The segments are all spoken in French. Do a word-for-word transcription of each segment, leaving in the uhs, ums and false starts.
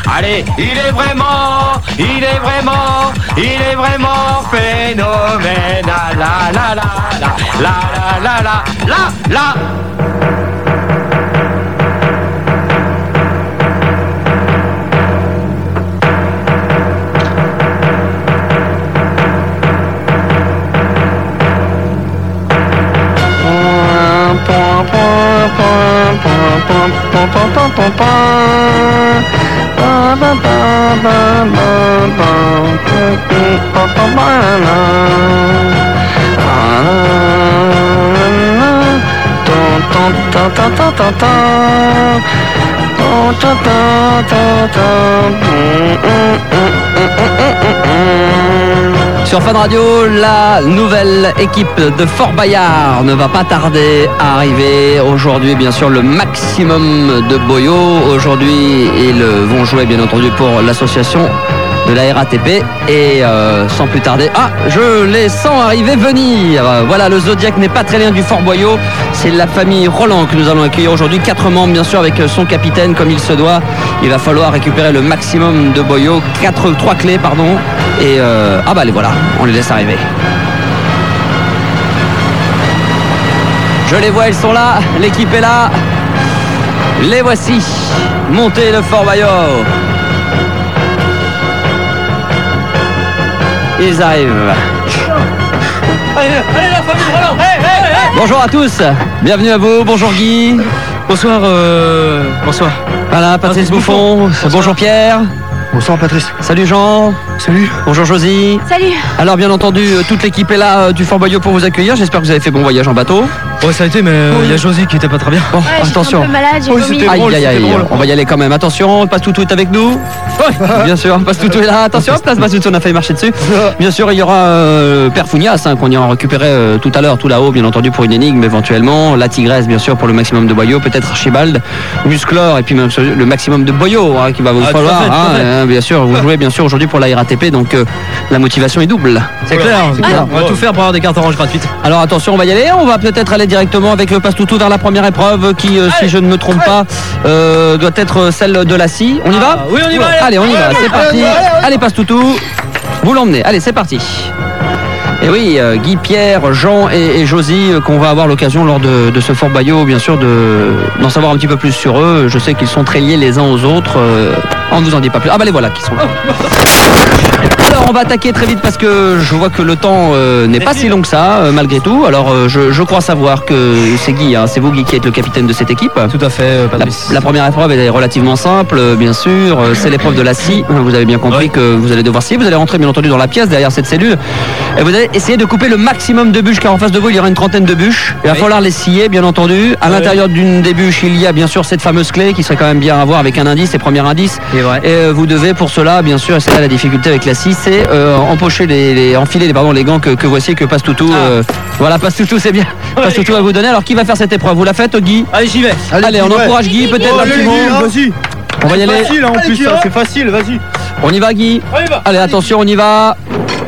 Allez, il est vraiment, il est vraiment, il est vraiment phénoménal. La la la la la la la la la. Sur Fun Radio, la nouvelle équipe de Fort Bayard ne va pas tarder à arriver. Aujourd'hui, bien sûr, le maximum de boyaux. Aujourd'hui, ils vont jouer, bien entendu, pour l'association de la R A T P. Et euh, sans plus tarder, ah, je les sens arriver, venir. Voilà, le Zodiac n'est pas très loin du Fort Boyau. C'est la famille Roland que nous allons accueillir aujourd'hui. Quatre membres, bien sûr, avec son capitaine, comme il se doit. Il va falloir récupérer le maximum de boyaux. Quatre, trois clés, pardon. Et euh, ah bah les voilà, on les laisse arriver. Je les vois, ils sont là, l'équipe est là. Les voici, montez le Fort Boyau. Ils arrivent. Allez, allez la famille Roland. Hey, hey, hey. Bonjour à tous, bienvenue à vous, bonjour Guy. Bonsoir, euh... bonsoir. Voilà, Patrice Bouffon, Bonsoir. Bonjour Pierre. Bonsoir Patrice. Salut Jean. Salut. Bonjour Josie. Salut. Alors bien entendu, toute l'équipe est là euh, du Fort Boyau pour vous accueillir. J'espère que vous avez fait bon voyage en bateau. Ouais, ça a été, mais il euh, y a Josie qui était pas très bien. Bon, Ouais, j'étais attention. un peu malade, j'ai Oui, vomi. c'était Aïe drôle, aïe aïe, c'était drôle. on va y aller quand même. Attention, Passe-Toutou est avec nous. Bien sûr, Passe-Toutou est là. Attention, place Passe-Toutou, on a failli marcher dessus. Bien sûr, il y aura euh, Père Founias, hein, qu'on ira récupérer euh, tout à l'heure, tout là-haut, bien entendu, pour une énigme éventuellement. La Tigresse, bien sûr, pour le maximum de boyaux. Peut-être Archibald, Musclor, et puis même le maximum de boyaux hein, qu'il va vous Ah, tout à falloir. fait, tout à hein, fait. euh, bien sûr, vous jouez bien sûr aujourd'hui pour la R A T P, donc euh, la motivation est double. C'est clair, c'est Ah. clair. On va tout faire pour avoir des cartes oranges gratuites. Alors attention, on va y aller. On va peut-être aller directement avec le Passe-Toutou vers la première épreuve qui, euh, si je ne me trompe pas, euh, doit être celle de la scie. On y va? Ah, oui, on y va, allez. Allez, on y va, Allez, c'est parti. allez, allez. Allez, Passe-Toutou, vous l'emmenez. Allez, c'est parti. Et oui, euh, Guy, Pierre, Jean et, et Josie, euh, qu'on va avoir l'occasion lors de, de ce Fort Boyau, bien sûr, de, d'en savoir un petit peu plus sur eux. Je sais qu'ils sont très liés les uns aux autres. Euh, on ne vous en dit pas plus. Ah bah les voilà qui sont là. Alors on va attaquer très vite parce que je vois que le temps euh, n'est pas si long que ça, euh, malgré tout. Alors euh, je, je crois savoir que c'est Guy, hein, c'est vous Guy qui êtes le capitaine de cette équipe. Tout à fait, euh, La, Patrice. la première épreuve est relativement simple, euh, bien sûr. Euh, C'est l'épreuve de la scie. Vous avez bien compris Ouais. que vous allez devoir scier. Vous allez rentrer bien entendu dans la pièce derrière cette cellule. Et vous allez essayer de couper le maximum de bûches car en face de vous il y aura une trentaine de bûches. Il va Oui. falloir les scier bien entendu. À Ouais. l'intérieur d'une des bûches il y a bien sûr cette fameuse clé qui serait quand même bien à voir avec un indice, et premier indice. C'est vrai. Et euh, vous devez pour cela bien sûr, et c'est là la difficulté avec la scie, c'est euh, empocher les, les enfiler les, pardon, les gants que, que voici et que Passe-Toutou. Ah. euh, voilà, Passe-Toutou c'est bien. Passe-Toutou va vous donner. Alors qui va faire cette épreuve? Vous la faites Guy? Allez, j'y vais. Allez, on encourage Guy peut-être un petit mot. Vas-y. On va y aller. Facile hein, en plus, ça, c'est facile, vas-y. On y va Guy. On y va. Allez, attention, on y va.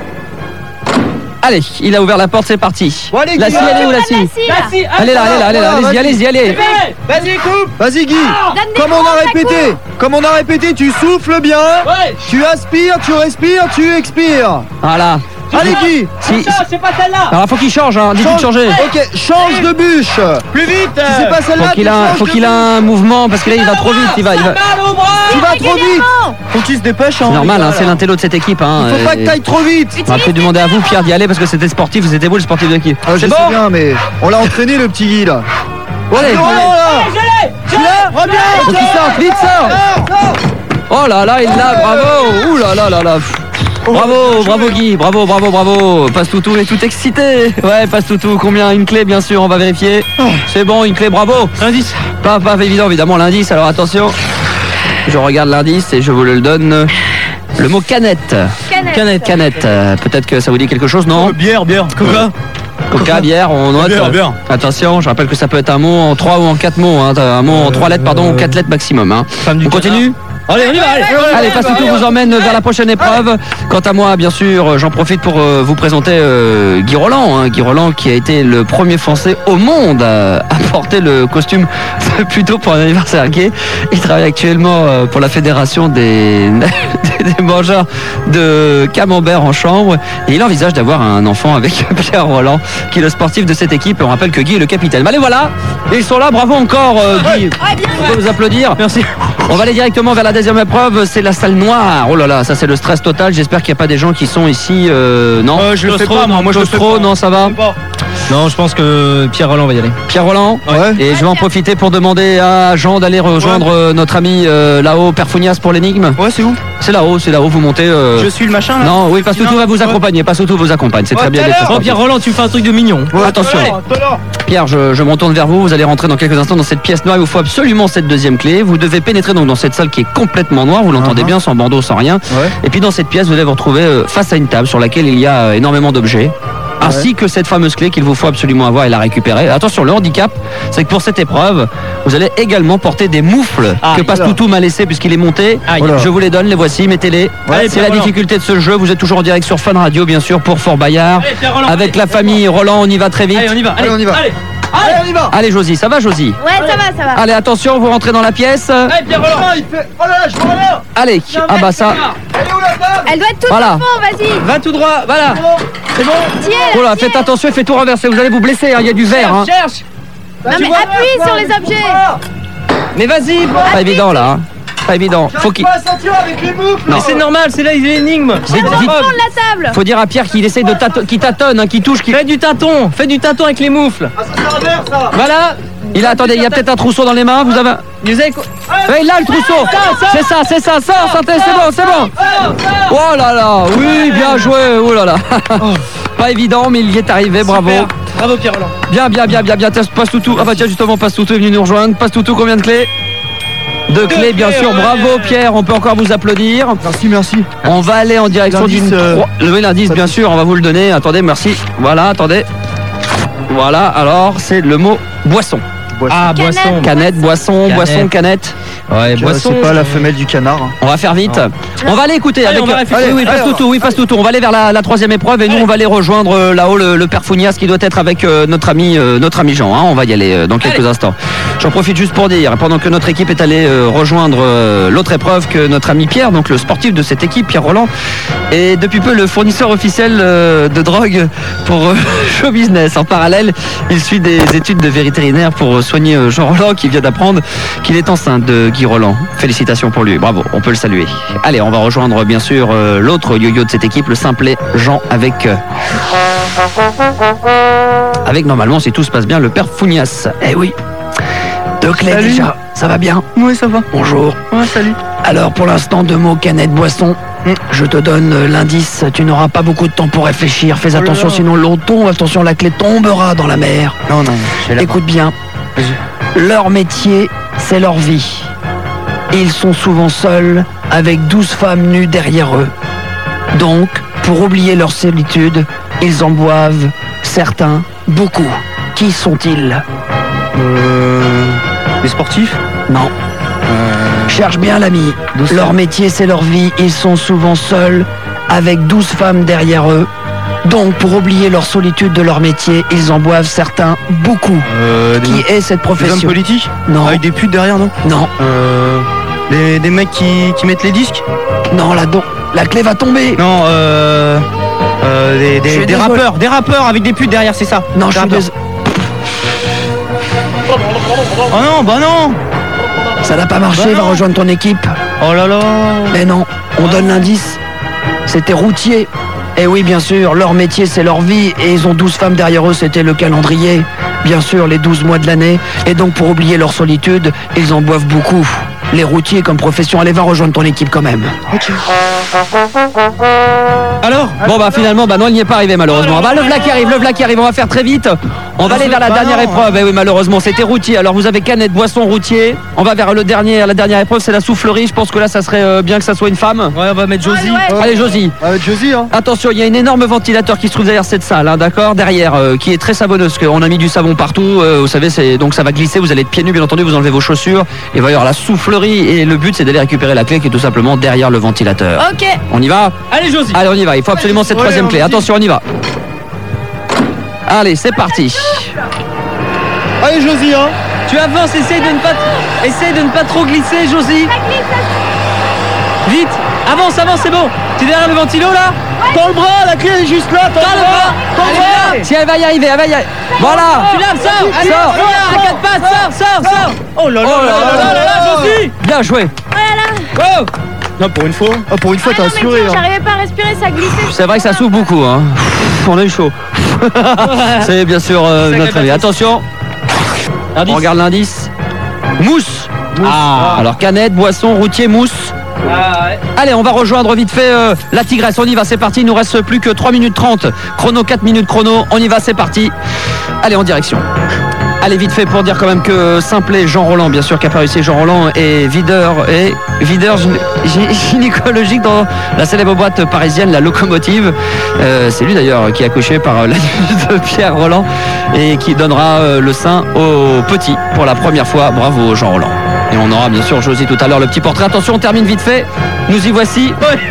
Allez, il a ouvert la porte, c'est parti. Bon, allez, La Guy, scie, elle est où la La scie? scie, là. Merci. Elle est là, elle est là, elle est là. Voilà, Allez-y, allez-y, allez. Vas-y, coupe. Vas-y Guy. Donne des Comme on grands a à répété, comme on a répété, tu souffles bien, Ouais. tu aspires, tu respires, tu expires. Voilà. Allez Guy. Si, Ça, c'est pas celle-là. alors, faut qu'il change, hein. Dites-lui de changer. Ok, change de bûche. Plus vite. Si c'est pas celle-là, Faut qu'il tu a, changes faut de qu'il bûche. a un mouvement parce que là il va trop vite. Il va, il va. Mal au bras. Tu vas trop vite. régulièrement. Faut qu'il se dépêche. Hein, C'est normal, les hein, gars, c'est là. l'intello de cette équipe. Hein. Faut pas que Et- t'ailles trop vite. On va peut-être demander à vous, Pierre, d'y aller parce que c'était sportif. C'était vous le sportif de l'équipe. Ah, je C'est sais bon. bien, mais on l'a entraîné le petit Guy là. Allez. Oh là Je l'ai. Je l'ai. Reviens. Faut qu'il sorte, vite sort. Oh là là, il l'a, bravo. Ouh là là là là. Bravo, bravo Guy, bravo, bravo, bravo. Passe-Toutou est tout excité. Ouais, Passe-Toutou, combien? Une clé, bien sûr, on va vérifier. C'est bon, une clé, bravo. Indice. Pas, pas évident, évidemment, l'indice. Alors attention, je regarde l'indice et je vous le donne. Le mot canette. Canette. Canette, canette. Euh, Peut-être que ça vous dit quelque chose, non? Bière, bière. Coca. Coca, bière, on note. Bière, bière. Attention, je rappelle que ça peut être un mot en trois ou en quatre mots. Hein. Un mot en trois lettres, pardon, ou quatre lettres maximum. Hein. Femme du On continue? Allez, on y va, allez. Allez, Passetto vous emmène vers la prochaine épreuve. Quant à moi, bien sûr, j'en profite pour euh, vous présenter euh, Guy Roland. Hein, Guy Roland qui a été le premier Français au monde à, à porter le costume plutôt pour un anniversaire gay. Il travaille actuellement euh, pour la fédération des, des mangeurs de camembert en chambre. Et il envisage d'avoir un enfant avec Pierre Roland, qui est le sportif de cette équipe. Et on rappelle que Guy est le capitaine. Mais allez, voilà, ils sont là. Bravo encore, euh, Guy. On peut vous applaudir. Merci. On va aller directement vers la deuxième épreuve, c'est la salle noire. Oh là là, ça c'est le stress total. J'espère qu'il n'y a pas des gens qui sont ici. Euh, non, Euh, je le fais pas, moi, moi je le fais trop. pas. Non, ça va. Non, je pense que Pierre Roland va y aller. Pierre Roland. Ouais. Et je vais en profiter pour demander à Jean d'aller rejoindre euh, notre ami euh, là-haut, Père Founias, pour l'énigme. Ouais, c'est où? C'est là-haut, c'est là-haut. Vous montez. euh, Je suis le machin là. Non, oui, Passetto va vous accompagner. Passetto vous accompagne. C'est très bien d'être Oh, sportif. Pierre Roland, tu me fais un truc de mignon. Ouais, Attention. Pierre, je, je me retourne vers vous. Vous allez rentrer dans quelques instants dans cette pièce noire. Il vous faut absolument cette deuxième clé. Vous devez pénétrer donc dans cette salle qui est complètement noire. Vous l'entendez Uh-huh. bien, sans bandeau, sans rien. Ouais. Et puis dans cette pièce, vous allez vous retrouver euh, face à une table sur laquelle il y a euh, énormément d'objets. Ainsi que cette fameuse clé qu'il vous faut absolument avoir et la récupérer. Attention, le handicap, c'est que pour cette épreuve, vous allez également porter des moufles Ah, que Passetto m'a laissé puisqu'il est monté. Aïe. Voilà. Je vous les donne, les voici, mettez-les. Allez, c'est Pierre la Roland. difficulté de ce jeu. Vous êtes toujours en direct sur Fun Radio, bien sûr, pour Fort Bayard. Allez, Pierre Roland, Avec allez. la famille Roland, on y va très vite. Allez, on y va. Allez, on y va. Allez, Allez, on y va. Allez, Josie, ça va, Josie? Ouais, ça va, ça va. Allez, attention, vous rentrez dans la pièce. allez, Pierre Roland. Il fait. Oh là là, je vois rien. Allez, ah bah ça. Elle est où la table? Elle doit être toute Voilà. au fond, vas-y. Va tout droit, voilà. C'est bon. Tiens, Oh là, là, faites tiens. attention, faites tout renverser, vous allez vous blesser, hein, il y a du verre. Hein. Cherche. Non, mais appuie sur les objets. Mais vas-y. Pas évident là, hein. Pas évident. Faut qu'il Pas à sentir avec les moufles. Mais c'est normal, c'est là les énigmes. Vite, Au vite. fond de la table. Faut dire à Pierre qu'il essaye de tâto- qu'il tâtonne, hein, qu'il touche, qu'il. Fais du tâton, fais du tâton avec les moufles. Ah, ça sert à verre ça. Voilà. Il a, attendez, il y a peut-être un trousseau dans les mains, vous avez. Vous avez quoi? Ouais, là le trousseau. C'est ça, c'est ça, ça, santé, c'est bon, c'est bon. Oh là là, oui, bien joué, oh là là. Pas évident, mais il y est arrivé, bravo. Super. Bravo Pierre Roland. Bien, bien, bien, bien, bien. Passetto. Ah bah tiens, justement, Passetto est venu nous rejoindre. Passetto, combien de clés? Deux clés, bien clés, sûr. ouais. Bravo, Pierre. On peut encore vous applaudir. Merci, merci. On va aller en direction L'indice, d'une. euh, trois- Le l'indice, ça bien touche. sûr. On va vous le donner. Attendez, merci. Voilà, attendez. Voilà, alors, c'est le mot boisson. Ah, Canette. boisson. Canette, boisson, Canette. boisson, canette. Ouais, Euh, boisson. C'est pas la femelle du canard. hein. On va faire vite. On va aller écouter Allez, avec. on va réfléchir. oui, oui, passe Allez, tout, oui, passe tout. On va aller vers la, la troisième épreuve et nous, Allez. on va aller rejoindre euh, là-haut le, le père Founias qui doit être avec euh, notre ami, euh, notre ami Jean. hein. On va y aller euh, dans quelques Allez. instants. J'en profite juste pour dire, pendant que notre équipe est allée euh, rejoindre euh, l'autre épreuve, que notre ami Pierre, donc le sportif de cette équipe, Pierre Roland, est depuis peu le fournisseur officiel euh, de drogue pour euh, Show Business. En parallèle, il suit des études de vétérinaire pour euh, soigner euh, Jean Roland qui vient d'apprendre qu'il est enceinte de Guy Roland. Félicitations pour lui, bravo, on peut le saluer. Allez, on va rejoindre bien sûr euh, l'autre yo-yo de cette équipe, le simplet Jean avec... euh, avec normalement, si tout se passe bien, le père Founias. Eh oui, deux clés Salut. déjà, ça va bien? Oui, ça va. Bonjour. Ouais, salut. Alors pour l'instant, deux mots, canette, boisson. Je te donne euh, l'indice, tu n'auras pas beaucoup de temps pour réfléchir. Fais Oh là attention, là. sinon l'eau tombe. Attention, la clé tombera dans la mer. Non, non, j'ai la Écoute bien, leur métier, c'est leur vie. Ils sont souvent seuls, avec douze femmes nues derrière eux. Donc, pour oublier leur solitude, ils en boivent, certains, beaucoup. Qui sont-ils? Euh. Les sportifs. Non. Cherche bien l'ami. douze Leur femmes. métier, c'est leur vie. Ils sont souvent seuls, avec douze femmes derrière eux. Donc, pour oublier leur solitude de leur métier, ils en boivent certains, beaucoup. Euh. Des, Qui est cette des hommes profession? politiques. Non, Avec des putes derrière, non? non, Euh. Des, des mecs qui, qui mettent les disques. non, là, donc, la clé va tomber. Non, euh. euh des Je des, suis des désolé. rappeurs. Des rappeurs avec des putes derrière, c'est ça. Non, je suis Rappeurs. désolé. Oh non, bah non. Ça n'a pas marché, Bah va non. rejoindre ton équipe. Oh là là. Mais non, on donne l'indice. C'était routier. Et oui, bien sûr, leur métier, c'est leur vie. Et ils ont douze femmes derrière eux, c'était le calendrier. Bien sûr, les douze mois de l'année. Et donc, pour oublier leur solitude, ils en boivent beaucoup. Les routiers comme profession, allez, va rejoindre ton équipe quand même. Alors? Bon, bah finalement, bah non, il n'y est pas arrivé malheureusement. Bah, le v'là qui arrive, le v'là qui arrive, on va faire très vite. On va aller vers la Bah dernière non. épreuve. Eh oui, malheureusement, c'était routier. Alors vous avez canette, boisson, routier. On va vers le dernier, la dernière épreuve, c'est la soufflerie. Je pense que là, ça serait euh, bien que ça soit une femme. Ouais, on va mettre Josie. Ouais, ouais. Allez, Josie. Avec Josie, hein. Attention, il y a une énorme ventilateur qui se trouve derrière cette salle, hein, d'accord, derrière, euh, qui est très savonneuse. On a mis du savon partout. euh, vous savez, c'est donc ça va glisser. Vous allez être pieds nus, bien entendu. Vous enlevez vos chaussures. Et il va y avoir la soufflerie. Et le but, c'est d'aller récupérer la clé qui est tout simplement derrière le ventilateur. Ok. On y va? Allez, Josie. Allez, on y va. Il faut absolument cette Ouais, troisième on clé. y va. Attention, on y va. Allez, c'est parti. Allez, Josie, hein. Tu avances, essaye de ne pas, essaye de ne pas trop glisser, Josie. Vite, avance, avance, c'est bon. Tu es derrière le ventilo là? Tends le bras, la clé est juste là. Tends Tends le le bras. bras. Tends le bras. Si elle va y arriver, elle va y arriver. Voilà. Tu l'as, sors. Allez, Sors. sors. T'inquiète pas, sors, sors, sors. Oh là là Oh là là là là là là, Josie. Bien joué. Oh. Non, pour une fois. Oh, pour une fois, Ah t'as non, mais assuré, tiens, hein. j'arrivais pas à respirer, ça glissait. C'est vrai que ça souffle beaucoup, hein. Pff, on a eu chaud. C'est bien sûr euh, Sacré notre avis. Patrice. Attention, on regarde l'indice. Mousse. Ah, alors canette, boisson, routier, mousse. Ah ouais. Allez, on va rejoindre vite fait euh, la tigresse. On y va, c'est parti. Il nous reste plus que trois minutes trente. Chrono, quatre minutes chrono. On y va, c'est parti. Allez, en direction. Allez, vite fait pour dire quand même que Simplet, Jean Roland, bien sûr, qui a pas réussi. Jean Roland est videur et videur gyné- gy- gynécologique dans la célèbre boîte parisienne, la Locomotive. Euh, c'est lui d'ailleurs qui a accouché par euh, la de Pierre Roland et qui donnera euh, le sein au petit pour la première fois. Bravo, Jean Roland. Et on aura bien sûr Josie tout à l'heure le petit portrait. Attention, on termine vite fait. Nous y voici.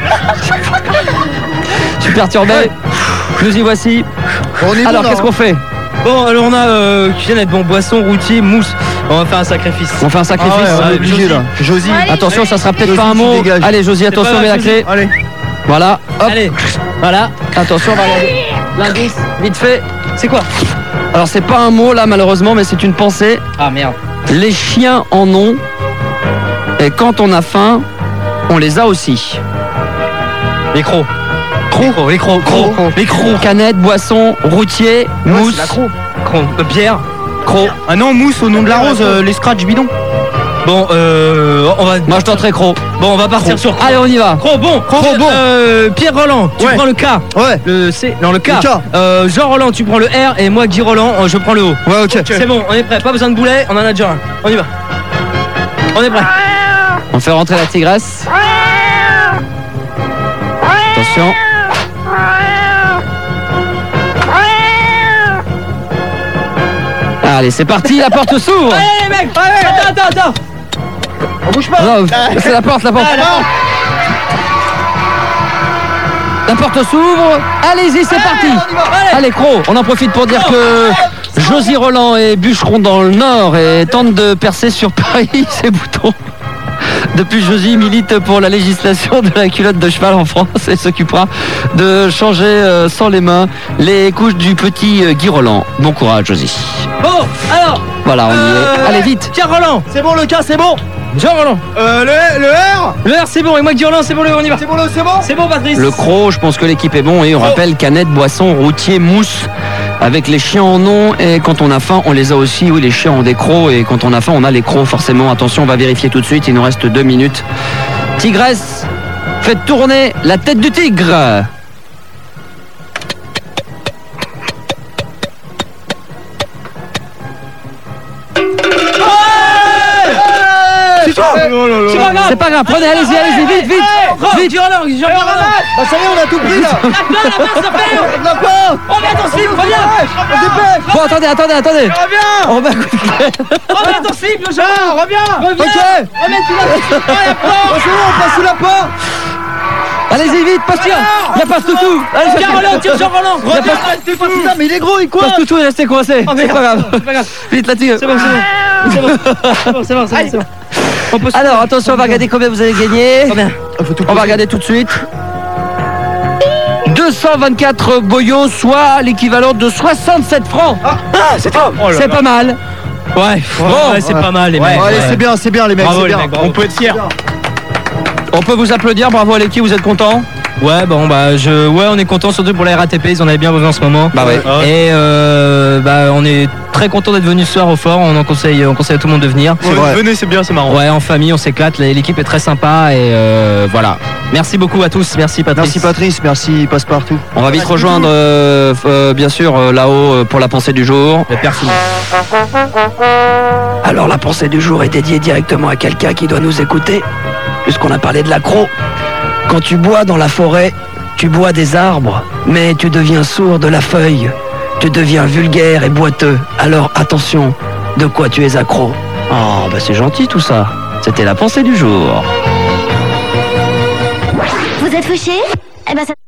Je suis perturbé. Nous y voici. On est Alors, bon, qu'est-ce là, qu'on fait? Bon, alors on a euh, canette, bon, boisson, routier, mousse. On va faire un sacrifice. On fait un Ah sacrifice. ouais, on est Allez, obligé, Josie. là. Josie. Allez. Attention, ça sera peut-être Josie, pas un tu mot. dégages. Allez, Josie, attention, pas mets la grave, clé. Allez. Voilà. Hop. Allez, voilà. Attention, on va regarder l'indice. Vite fait. C'est quoi? Alors, c'est pas un mot là, malheureusement, mais c'est une pensée. Ah merde. Les chiens en ont. Et quand on a faim, on les a aussi. Les crocs. Crocs, les crocs, crocs, Crocs. les crocs. Canette, boisson, routier, mousse. Crocs. Euh, Pierre. Croc. Ah non, mousse au nom de la rose, euh, les scratch bidons. Bon, euh, on va. Moi, je tenterai croc. Bon, on va partir sur. Allez, on y va. Croc, bon. Croc, bon. Euh, Pierre Roland, tu Ouais. prends le K. Ouais. Le C, non le K. Le K. Euh, Jean Roland, tu prends le R et moi Guy Roland, euh, je prends le O. Ouais, ok. C'est bon, on est prêt. Pas besoin de boulet, on en a déjà un. On y va. On est prêt. On fait rentrer la tigresse. Attention. Allez, c'est parti, la porte s'ouvre. Allez les mecs, attends, attends, attends. On bouge pas. Non, c'est la porte, la porte. Ah, la porte. La porte s'ouvre. Allez-y, c'est parti. Allez, Cro, on en profite pour dire que Josie Roland est bûcheron dans le Nord et tente de percer sur Paris ses boutons. Depuis, Josie milite pour la législation de la culotte de cheval en France et s'occupera de changer euh, sans les mains les couches du petit euh, Guy Roland. Bon courage, Josie. Bon, alors. Voilà, on y euh, est. Allez, vite. Pierre Roland, C'est bon, le cas, c'est bon. Jean Roland. Euh, le, le R. Le R c'est bon et moi Guy Roland c'est bon, le on y va. C'est bon, le, c'est bon. C'est bon Patrice. Le Cro, je pense que l'équipe est bon et on rappelle canette, boisson, routier, mousse avec les chiens en ont et quand on a faim on les a aussi. Oui, les chiens ont des crocs et quand on a faim on a les crocs forcément. Attention, on va vérifier tout de suite, il nous reste deux minutes. Tigresse, faites tourner la tête du tigre. C'est toi. C'est pas grave. C'est pas grave, prenez, allez-y, allez-y, vite, vite. Vite, Guy Roland, Jean Roland. Bah, ça y est, on a tout pris, là. La main, la main, ça fait. La porte. Remets ton slip, reviens. Dépêche. Bon, attendez, attendez, attendez. Reviens. On va couper. Remets ton slip, Jean. Reviens. Reviens. Ok. Remets tout la Bah, c'est bon, on passe sous la porte. Allez-y, vite, passe tire. Il y a pas toutou. Allez, Jean Roland, tire Jean Roland. Il y a Reviens. pas Putain, mais il est gros, il court. passe toutou, il est resté coincé. C'est pas grave. C'est pas grave. Vite, la tigre. C'est bon, c'est bon. C'est bon, c'est bon, c'est bon, c'est bon, c'est bon. On peut se- Alors, attention, on va regarder combien vous avez gagné. Combien? On va regarder tout de suite. deux cent vingt-quatre boyaux, soit l'équivalent de soixante-sept francs. C'est top. Oh là C'est là. pas mal. Ouais, bon, ouais, c'est ouais. pas mal les Ouais, mecs. allez, ouais. c'est bien, c'est bien, les mecs. Bravo, c'est les bien. mecs, bravo. On peut être fiers. On peut vous applaudir, bravo à l'équipe, vous êtes contents? Ouais, bon, bah, je, ouais, on est content surtout pour la R A T P, ils en avaient bien besoin en ce moment. Bah ouais. Et euh, bah, on est très content d'être venu ce soir au fort, on en conseille, on conseille à tout le monde de venir. C'est vrai. Venez, c'est bien, c'est marrant. Ouais, en famille, on s'éclate, l'équipe est très sympa et euh, voilà. Merci beaucoup à tous, merci Patrice. Merci Patrice, merci Passepartout. On va vite rejoindre, euh, euh, bien sûr, euh, là-haut euh, pour la pensée du jour. Le père Philippe. Alors la pensée du jour est dédiée directement à quelqu'un qui doit nous écouter, puisqu'on a parlé de l'accro. Quand tu bois dans la forêt, tu bois des arbres, mais tu deviens sourd de la feuille. Tu deviens vulgaire et boiteux. Alors attention, de quoi tu es accro? Oh, bah c'est gentil tout ça. C'était la pensée du jour. Vous êtes fauché? Eh ben ça...